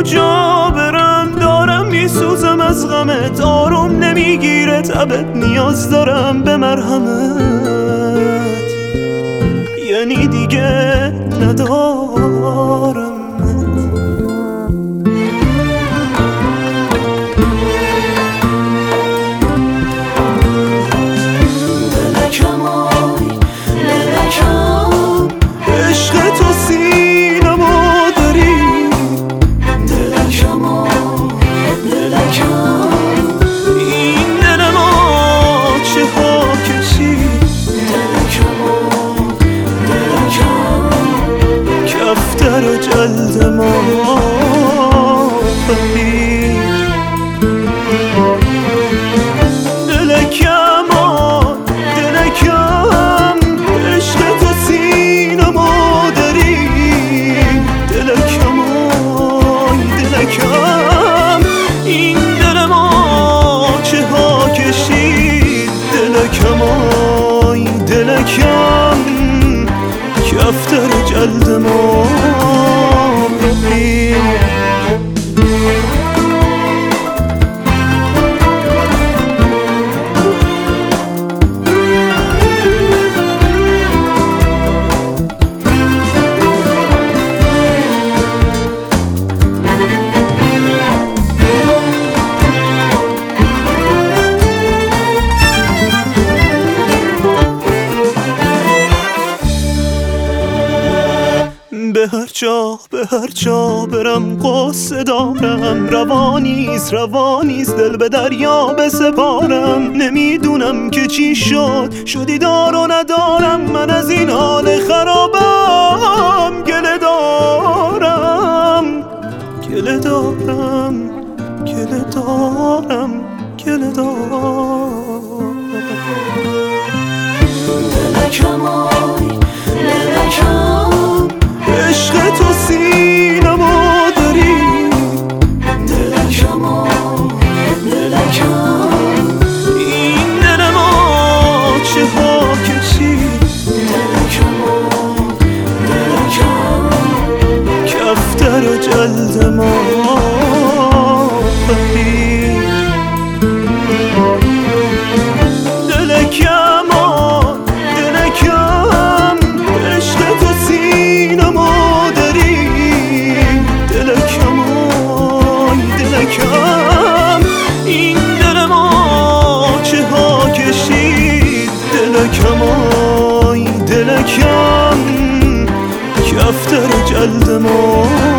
کجا برم، دارم میسوزم از غمت، آروم نمیگیره تبت، نیاز دارم به مرهمت، یعنی دیگه ندارم. جلد ما دلکم عشق تو سینما داری، دلکم این دل ما چه ها کشید، دلکم کفتر جلد ما به هر جا برم قصه دارم، روانیست دل به دریا بسپارم، نمیدونم که چی شدی دار و ندارم، من از این حال خرابم گله دارم عشق تو سینما داری، دلکم این دل ما چه ها کشید، دلکم کفتر جلد ما دلکم کفتر جلد ما